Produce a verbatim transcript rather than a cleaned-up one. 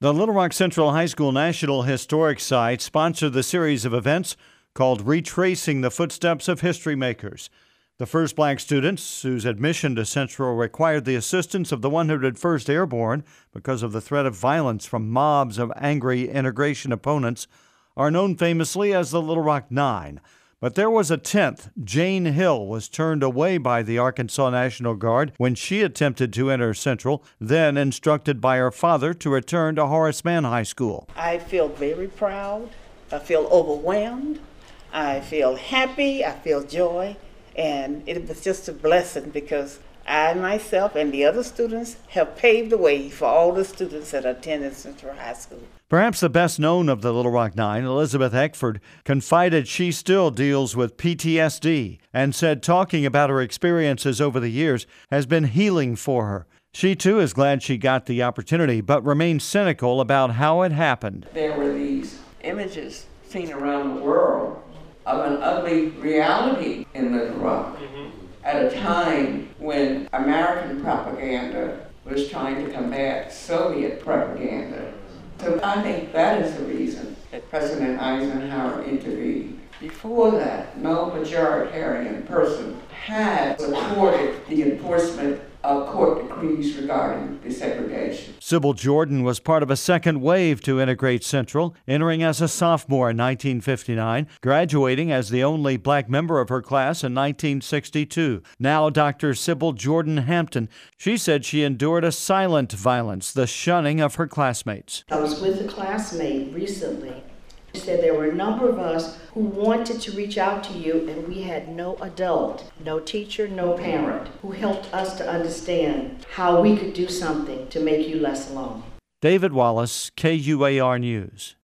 The Little Rock Central High School National Historic Site sponsored the series of events called Retracing the Footsteps of History Makers. The first black students whose admission to Central required the assistance of the one hundred first Airborne because of the threat of violence from mobs of angry integration opponents are known famously as the Little Rock Nine. But there was a tenth. Jane Hill was turned away by the Arkansas National Guard when she attempted to enter Central, then instructed by her father to return to Horace Mann High School. I feel very proud. I feel overwhelmed. I feel happy. I feel joy. And it was just a blessing because I myself and the other students have paved the way for all the students that attended Central High School. Perhaps the best known of the Little Rock Nine, Elizabeth Eckford, confided she still deals with P T S D and said talking about her experiences over the years has been healing for her. She, too, is glad she got the opportunity, but remains cynical about how it happened. There were these images seen around the world of an ugly reality in Little Rock mm-hmm. at a time when American propaganda was trying to combat Soviet propaganda. So I think that is the reason that President Eisenhower intervened. Before that, no majoritarian person had supported the enforcement of court decrees regarding desegregation. Sybil Jordan was part of a second wave to integrate Central, entering as a sophomore in nineteen fifty-nine, graduating as the only black member of her class in nineteen sixty-two. Now Doctor Sybil Jordan Hampton, she said she endured a silent violence, the shunning of her classmates. I was with a classmate recently. She said there were a number of us who wanted to reach out to you, and we had no adult, no teacher, no parent who helped us to understand how we could do something to make you less alone. David Wallace, K U A R News.